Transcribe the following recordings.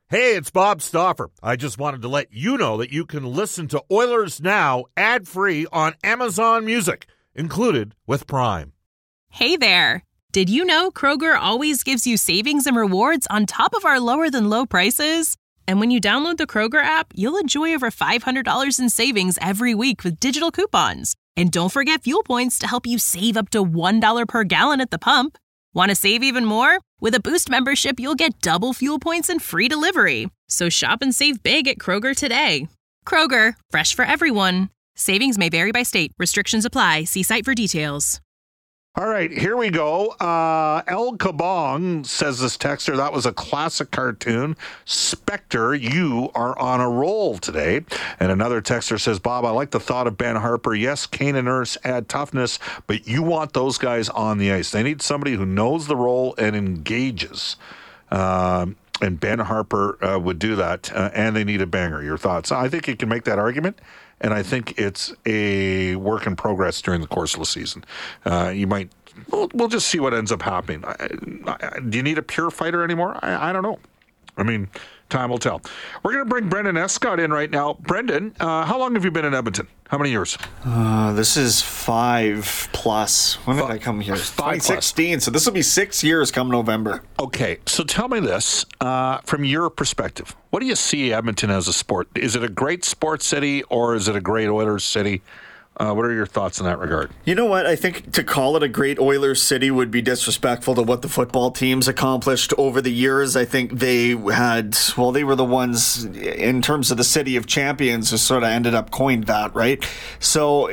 Hey, it's Bob Stauffer. I just wanted to let you know that you can listen to Oilers Now ad-free on Amazon Music, included with Prime. Hey there. Did you know Kroger always gives you savings and rewards on top of our lower-than-low prices? And when you download the Kroger app, you'll enjoy over $500 in savings every week with digital coupons. And don't forget fuel points to help you save up to $1 per gallon at the pump. Want to save even more? With a Boost membership, you'll get double fuel points and free delivery. So shop and save big at Kroger today. Kroger, fresh for everyone. Savings may vary by state. Restrictions apply. See site for details. All right, here we go. El Kabong says, this texter, that was a classic cartoon. Spectre, you are on a roll today. And another texter says, Bob, I like the thought of Ben Harper. Yes, Kane and Nurse add toughness, but you want those guys on the ice. They need somebody who knows the role and engages. And Ben Harper would do that, and they need a banger. Your thoughts? I think you can make that argument. And I think it's a work in progress during the course of the season. We'll just see what ends up happening. Do you need a pure fighter anymore? I don't know. I mean, time will tell. We're going to bring Brendan Escott in right now. Brendan, how long have you been in Edmonton? How many years? This is 5+. When did I come here? 2016. So this will be 6 years come November. Okay, so tell me this, from your perspective, what do you see Edmonton as a sport? Is it a great sports city or is it a great Oilers city? What are your thoughts in that regard? You know what? I think to call it a great Oilers city would be disrespectful to what the football teams accomplished over the years. I think they were the ones in terms of the city of champions who sort of ended up coined that, right? So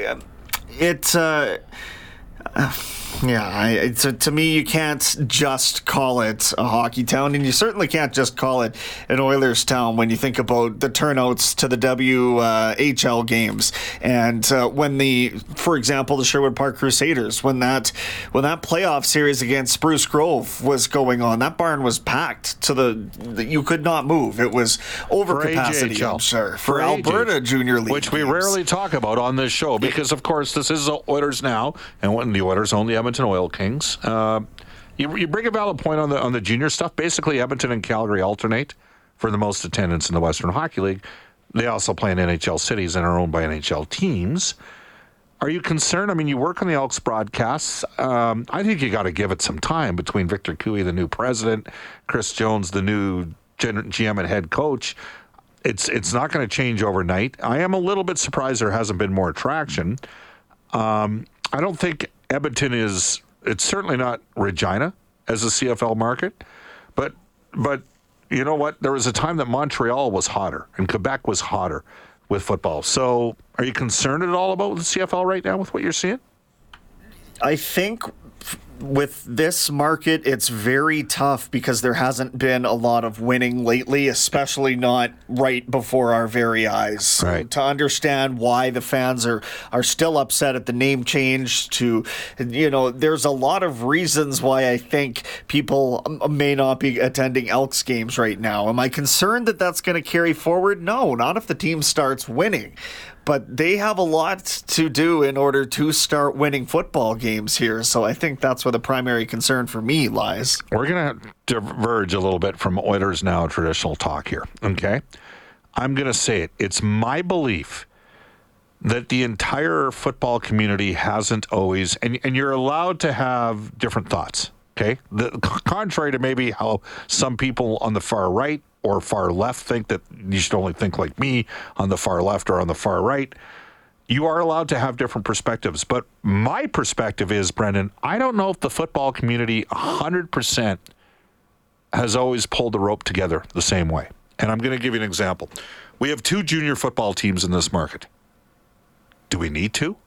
to me, you can't just call it a hockey town, and you certainly can't just call it an Oilers town when you think about the turnouts to the WHL games. And for example, the Sherwood Park Crusaders, when that playoff series against Spruce Grove was going on, that barn was packed to you could not move. It was over capacity, I'm sure, for Alberta Junior League, which we rarely talk about on this show because, of course, this is Oilers Now, and when the Oilers own the Edmonton Oil Kings. You bring a valid point on the junior stuff. Basically, Edmonton and Calgary alternate for the most attendance in the Western Hockey League. They also play in NHL cities and are owned by NHL teams. Are you concerned? I mean, you work on the Elks broadcasts. I think you got to give it some time between Victor Cooey, the new president, Chris Jones, the new GM and head coach. It's not going to change overnight. I am a little bit surprised there hasn't been more traction. I don't think Edmonton it's certainly not Regina as a CFL market, but you know what? There was a time that Montreal was hotter and Quebec was hotter with football. So are you concerned at all about the CFL right now with what you're seeing? I think with this market, it's very tough because there hasn't been a lot of winning lately, especially not right before our very eyes. So right. To understand why the fans are still upset at the name change there's a lot of reasons why I think people may not be attending Elks games right now. Am I concerned that that's going to carry forward? No, not if the team starts winning. But they have a lot to do in order to start winning football games here. So I think that's where the primary concern for me lies. We're going to diverge a little bit from Oilers Now traditional talk here, okay? I'm going to say it. It's my belief that the entire football community hasn't always, and you're allowed to have different thoughts, okay? Contrary to maybe how some people on the far right or far left think that you should only think like me on the far left or on the far right. You are allowed to have different perspectives. But my perspective is, Brendan, I don't know if the football community 100% has always pulled the rope together the same way. And I'm going to give you an example. We have 2 junior football teams in this market. Do we need to?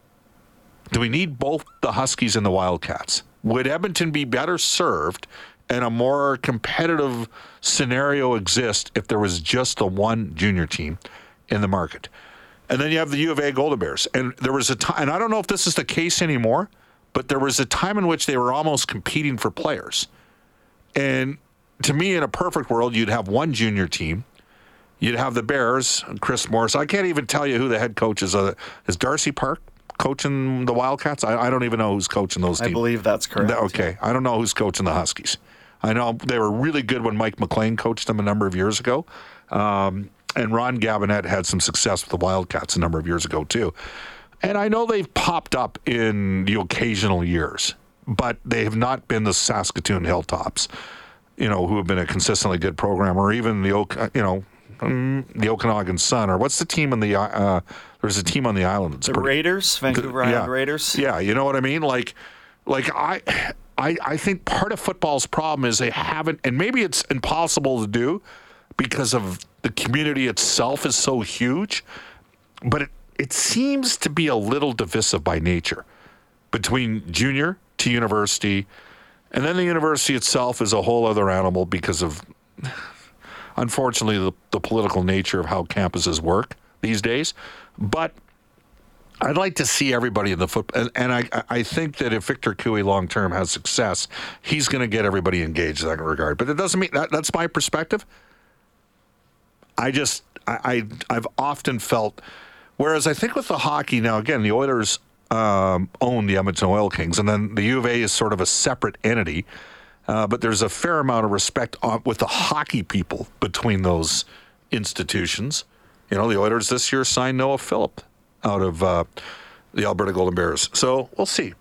Do we need both the Huskies and the Wildcats? Would Edmonton be better served and a more competitive scenario exist if there was just the one junior team in the market? And then you have the U of A Golden Bears. And there was a time, and I don't know if this is the case anymore, but there was a time in which they were almost competing for players. And to me, in a perfect world, you'd have one junior team. You'd have the Bears, Chris Morris. I can't even tell you who the head coach is. Is Darcy Park coaching the Wildcats? I don't even know who's coaching those teams. I believe that's correct. Okay. I don't know who's coaching the Huskies. I know they were really good when Mike McLean coached them a number of years ago. And Ron Gabinet had some success with the Wildcats a number of years ago, too. And I know they've popped up in the occasional years, but they have not been the Saskatoon Hilltops, who have been a consistently good program, or even the Okanagan Sun, or what's the team in the there's a team on the island. It's Raiders, Vancouver Island Raiders. Yeah, you know what I mean? Like I think part of football's problem is they haven't, and maybe it's impossible to do because of the community itself is so huge, but it seems to be a little divisive by nature between junior to university, and then the university itself is a whole other animal because of, unfortunately, the political nature of how campuses work these days. But I'd like to see everybody in the football, and I think that if Victor Cooey long-term has success, he's going to get everybody engaged in that regard. But it doesn't mean, that's my perspective. I've often felt, whereas I think with the hockey now, again, the Oilers own the Edmonton Oil Kings, and then the U of A is sort of a separate entity, but there's a fair amount of respect with the hockey people between those institutions. The Oilers this year signed Noah Phillip out of the Alberta Golden Bears. So we'll see.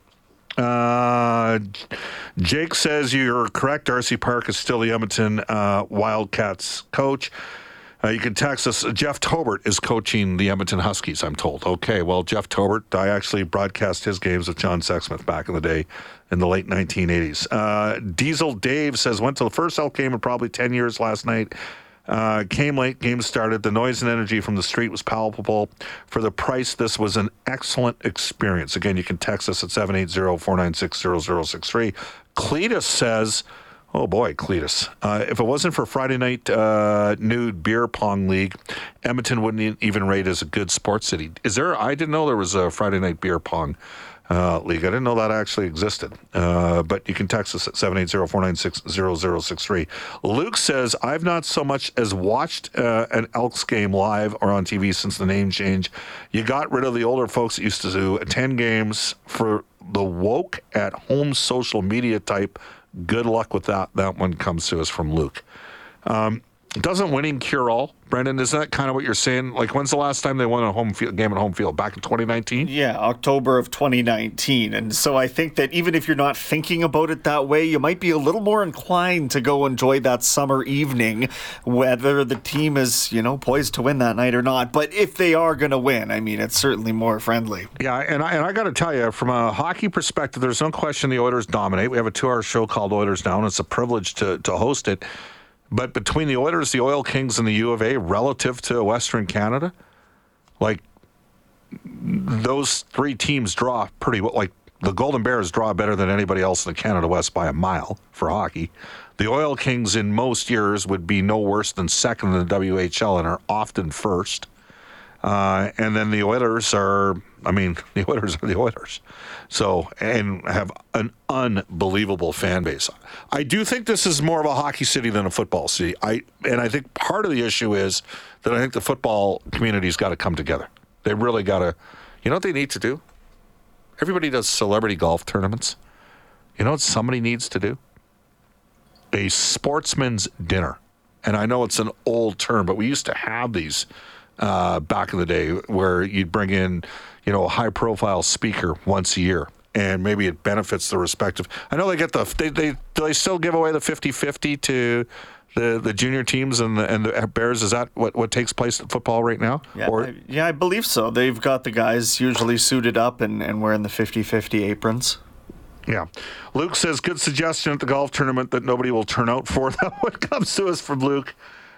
Jake says you're correct. Darcy Park is still the Edmonton Wildcats coach. You can text us. Jeff Tobert is coaching the Edmonton Huskies, I'm told. Okay, well, Jeff Tobert, I actually broadcast his games with John Sexsmith back in the day in the late 1980s. Diesel Dave says, went to the first Elk game in probably 10 years last night. Came late, game started. The noise and energy from the street was palpable. For the price, this was an excellent experience. Again, you can text us at 780-496-0063. Cletus says, oh boy, Cletus, if it wasn't for Friday night nude beer pong league, Edmonton wouldn't even rate as a good sports city. I didn't know there was a Friday night beer pong league. I didn't know that actually existed. But you can text us at 780-496-0063. Luke says, I've not so much as watched an Elks game live or on TV since the name change. You got rid of the older folks that used to attend games for the woke at home social media type. Good luck with that. That one comes to us from Luke. Doesn't winning cure all, Brendan? Isn't that kind of what you're saying? Like, when's the last time they won a game at home field? Back in 2019? Yeah, October of 2019. And so I think that even if you're not thinking about it that way, you might be a little more inclined to go enjoy that summer evening, whether the team is, poised to win that night or not. But if they are going to win, I mean, it's certainly more friendly. Yeah, and I got to tell you, from a hockey perspective, there's no question the Oilers dominate. We have a 2-hour show called Oilers Now, and it's a privilege to host it. But between the Oilers, the Oil Kings, and the U of A, relative to Western Canada, like, those three teams draw pretty well. Like, the Golden Bears draw better than anybody else in the Canada West by a mile for hockey. The Oil Kings in most years would be no worse than second in the WHL and are often first. And then the Oilers are the Oilers. So, and have an unbelievable fan base. I do think this is more of a hockey city than a football city. I think part of the issue is that I think the football community's got to come together. They really got to, you know what they need to do? Everybody does celebrity golf tournaments. You know what somebody needs to do? A sportsman's dinner. And I know it's an old term, but we used to have these back in the day where you'd bring in, a high-profile speaker once a year, and maybe it benefits the respective. I know they get do they still give away the 50-50 to the junior teams and the Bears? Is that what takes place in football right now? Yeah, I believe so. They've got the guys usually suited up and wearing the 50-50 aprons. Yeah. Luke says, good suggestion at the golf tournament that nobody will turn out for. That one comes to us from Luke.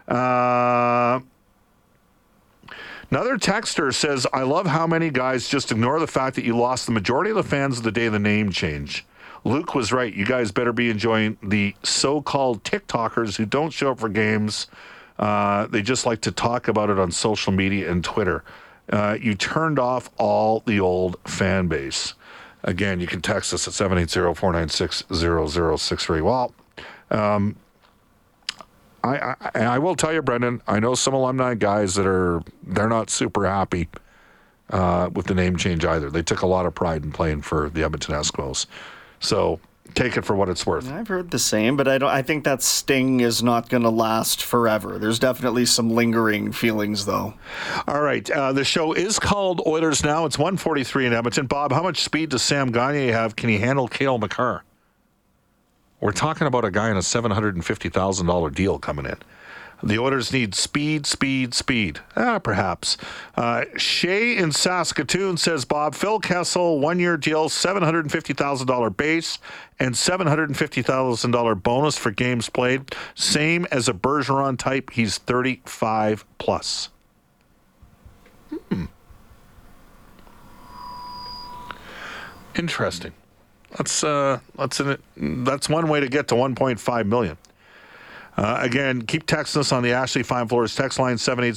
Another texter says, I love how many guys just ignore the fact that you lost the majority of the fans the day of the name change. Luke was right. You guys better be enjoying the so-called TikTokers who don't show up for games. They just like to talk about it on social media and Twitter. You turned off all the old fan base. Again, you can text us at 780-496-0063. Well, I will tell you, Brendan, I know some alumni guys they're not super happy with the name change either. They took a lot of pride in playing for the Edmonton Eskimos. So take it for what it's worth. I've heard the same, but I think that sting is not going to last forever. There's definitely some lingering feelings, though. All right. The show is called Oilers Now. It's 1:43 in Edmonton. Bob, how much speed does Sam Gagner have? Can he handle Cale Makar? We're talking about a guy in a $750,000 deal coming in. The Oilers need speed. Perhaps. Shay in Saskatoon says, Bob, Phil Kessel, 1-year deal, $750,000 base and $750,000 bonus for games played. Same as a Bergeron type. He's 35 plus. Interesting. That's one way to get to $1.5 million. Again, keep texting us on the Ashley Fine Floors text line,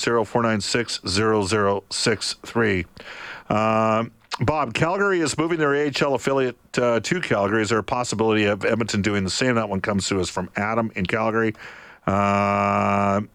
780-496-0063. Bob, Calgary is moving their AHL affiliate to Calgary. Is there a possibility of Edmonton doing the same? That one comes to us from Adam in Calgary. And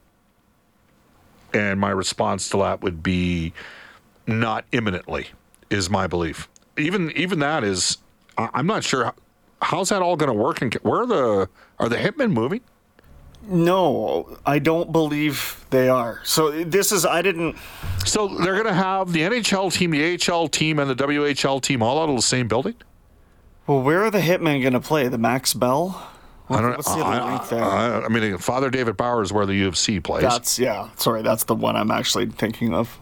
my response to that would be not imminently, is my belief. Even that is, I'm not sure. How's that all going to work? And are the Hitmen moving? No, I don't believe they are. So So they're going to have the NHL team, the AHL team, and the WHL team all out of the same building? Well, where are the Hitmen going to play? The Max Bell? What's the other link there? I mean, Father David Bauer is where the UFC plays. That's the one I'm actually thinking of.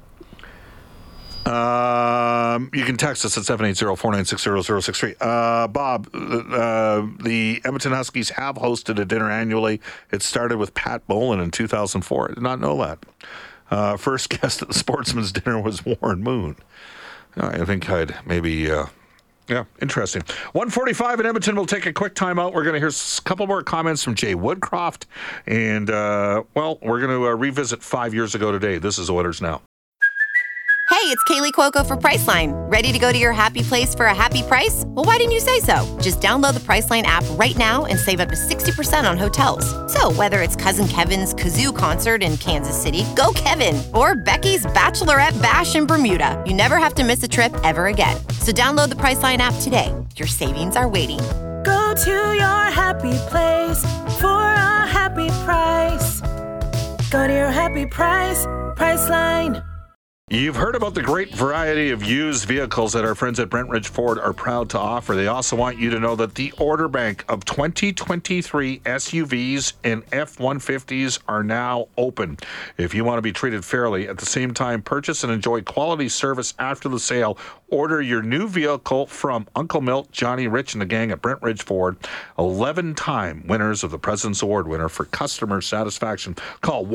You can text us at 780-496-0063. Bob, the Edmonton Huskies have hosted a dinner annually. It started with Pat Bolin in 2004. I did not know that. First guest at the Sportsman's Dinner was Warren Moon. I think I'd maybe... interesting. 1:45 in Edmonton. We'll take a quick time out. We're going to hear a couple more comments from Jay Woodcroft. And, we're going to revisit 5 years ago today. This is Oilers Now. Hey, it's Kaylee Cuoco for Priceline. Ready to go to your happy place for a happy price? Well, why didn't you say so? Just download the Priceline app right now and save up to 60% on hotels. So whether it's Cousin Kevin's Kazoo Concert in Kansas City, go Kevin, or Becky's Bachelorette Bash in Bermuda, you never have to miss a trip ever again. So download the Priceline app today. Your savings are waiting. Go to your happy place for a happy price. Go to your happy price, Priceline. You've heard about the great variety of used vehicles that our friends at Brent Ridge Ford are proud to offer. They also want you to know that the order bank of 2023 SUVs and F-150s are now open. If you want to be treated fairly, at the same time, purchase and enjoy quality service after the sale. Order your new vehicle from Uncle Milt, Johnny Rich, and the gang at Brent Ridge Ford. 11-time winners of the President's Award winner for customer satisfaction. Call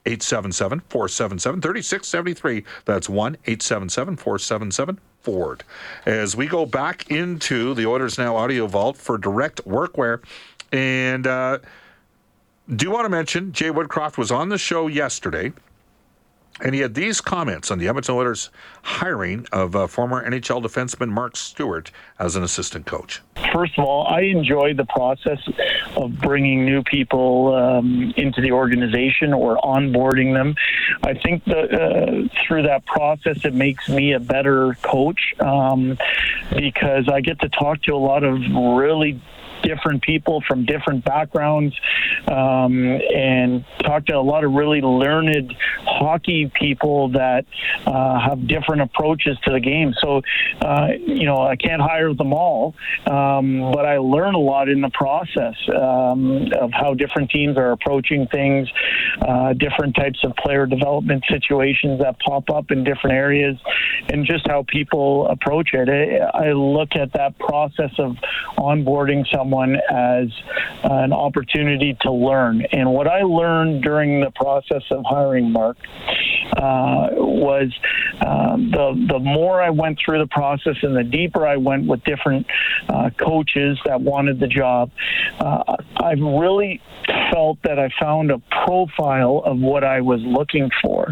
1-877-477-3673. That's 1-877-477-FORD. As we go back into the Oilers Now audio vault for direct workwear. And do want to mention, Jay Woodcroft was on the show yesterday, and he had these comments on the Edmonton Oilers hiring of former NHL defenseman Mark Stewart as an assistant coach. First of all, I enjoy the process of bringing new people into the organization or onboarding them. I think that through that process, it makes me a better coach because I get to talk to a lot of really different people from different backgrounds and talk to a lot of really learned hockey people that have different approaches to the game. So, I can't hire them all, but I learn a lot in the process of how different teams are approaching things, different types of player development situations that pop up in different areas, and just how people approach it. I look at that process of onboarding someone as an opportunity to learn. And what I learned during the process of hiring Mark was the more I went through the process and the deeper I went with different coaches that wanted the job, I really felt that I found a profile of what I was looking for.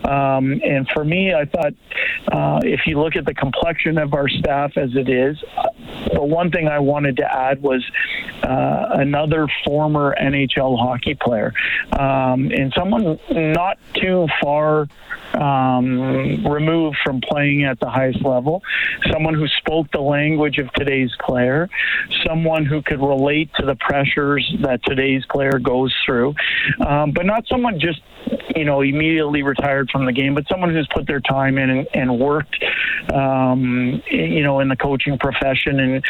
And for me, I thought if you look at the complexion of our staff as it is, the one thing I wanted to add was another former NHL hockey player, and someone not too far removed from playing at the highest level, someone who spoke the language of today's player, someone who could relate to the pressures that today's player goes through, but not someone just, immediately retired from the game, but someone who's put their time in and worked, in the coaching profession and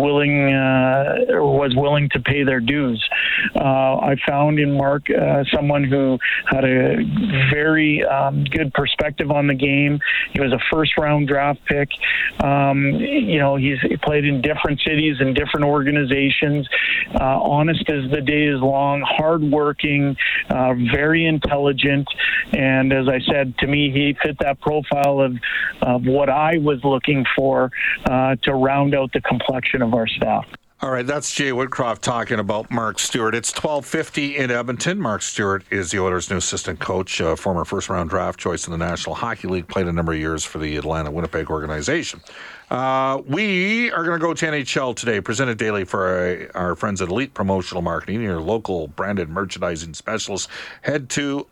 was willing to pay their dues. I found in Mark someone who had a very good perspective on the game. He was a first-round draft pick. He played in different cities and different organizations. Honest as the day is long, hardworking, very intelligent, and as I said, to me, he fit that profile of what I was looking for to round out the complexion of our staff. All right, that's Jay Woodcroft talking about Mark Stewart. It's 12:50 in Edmonton. Mark Stewart is the Oilers' new assistant coach, former first-round draft choice in the National Hockey League, played a number of years for the Atlanta-Winnipeg organization. We are going to go to NHL today, presented daily for our friends at Elite Promotional Marketing, your local branded merchandising specialist. Head to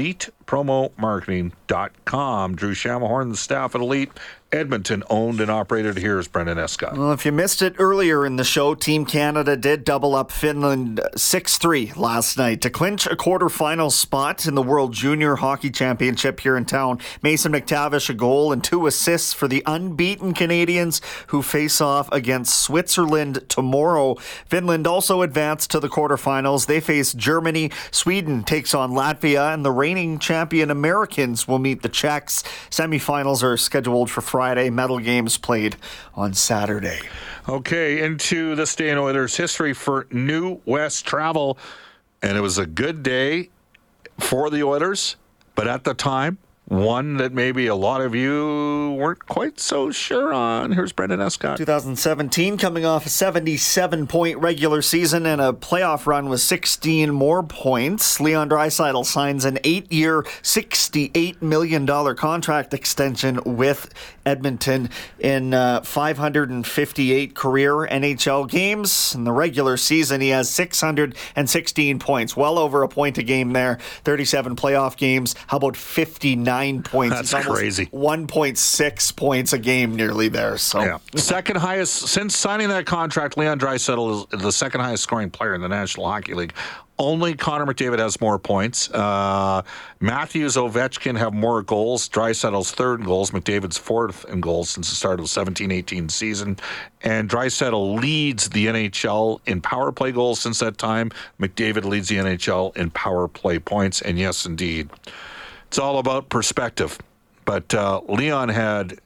elitepromomarketing.com. Drew Shamahorn, the staff at Elite, Edmonton, owned and operated. Here's Brendan Escott. Well, if you missed it earlier in the show, Team Canada did double up Finland 6-3 last night to clinch a quarterfinal spot in the World Junior Hockey Championship here in town. Mason McTavish a goal and 2 assists for the unbeaten Canadians who face off against Switzerland tomorrow. Finland also advanced to the quarterfinals. They face Germany. Sweden takes on Latvia, and the reigning champion Americans will meet the Czechs. Semifinals are scheduled for Friday. Medal games played on Saturday. Okay, into this day in Oilers history for New West travel. And it was a good day for the Oilers, but at the time, one that maybe a lot of you weren't quite so sure on. Here's Brendan Escott. 2017, coming off a 77-point regular season and a playoff run with 16 more points. Leon Draisaitl signs an 8-year, $68 million contract extension with Edmonton in 558 career NHL games. In the regular season, he has 616 points, well over a point a game there. 37 playoff games. How about 59 points? That's crazy. 1.6 points a game nearly there. So yeah. Second highest since signing that contract. Leon Draisaitl is the second highest scoring player in the National Hockey League. Only Connor McDavid has more points. Matthews, Ovechkin have more goals. Draisaitl's third in goals. McDavid's fourth in goals since the start of the 17-18 season. And Draisaitl leads the NHL in power play goals since that time. McDavid leads the NHL in power play points. And yes, indeed, it's all about perspective. But Leon had,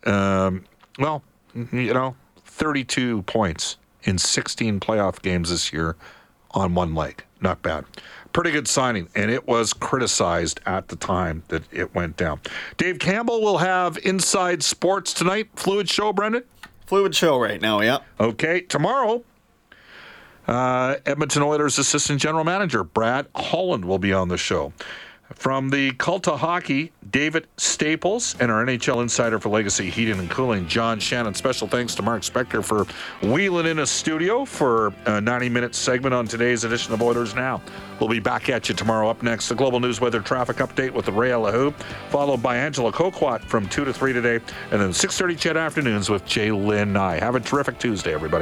32 points in 16 playoff games this year on one leg. Not bad. Pretty good signing, and it was criticized at the time that it went down. Dave Campbell will have Inside Sports tonight. Fluid show, Brendan? Fluid show right now, yeah. Okay, tomorrow, Edmonton Oilers assistant general manager Brad Holland will be on the show. From the Cult of Hockey, David Staples, and our NHL insider for Legacy Heating and Cooling, John Shannon. Special thanks to Mark Spector for wheeling in a studio for a 90-minute segment on today's edition of Oilers Now. We'll be back at you tomorrow. Up next, the Global News Weather Traffic Update with Ray Lahu, followed by Angela Coquat from 2 to 3 today, and then 6:30 Chet Afternoons with Jay Lynn Nye. Have a terrific Tuesday, everybody.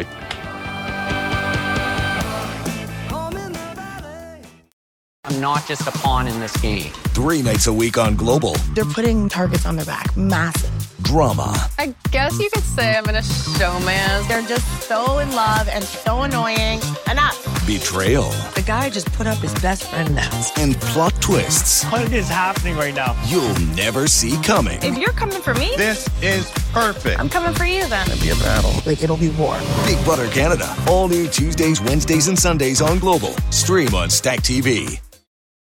I'm not just a pawn in this game. 3 nights a week on Global. They're putting targets on their back. Massive. Drama. I guess you could say I'm in a showman. They're just so in love and so annoying. Enough. Betrayal. The guy just put up his best friend now. And plot twists. What is happening right now? You'll never see coming. If you're coming for me, this is perfect. I'm coming for you then. It'll be a battle. Like, it'll be war. Big Brother Canada. All new Tuesdays, Wednesdays, and Sundays on Global. Stream on Stack TV.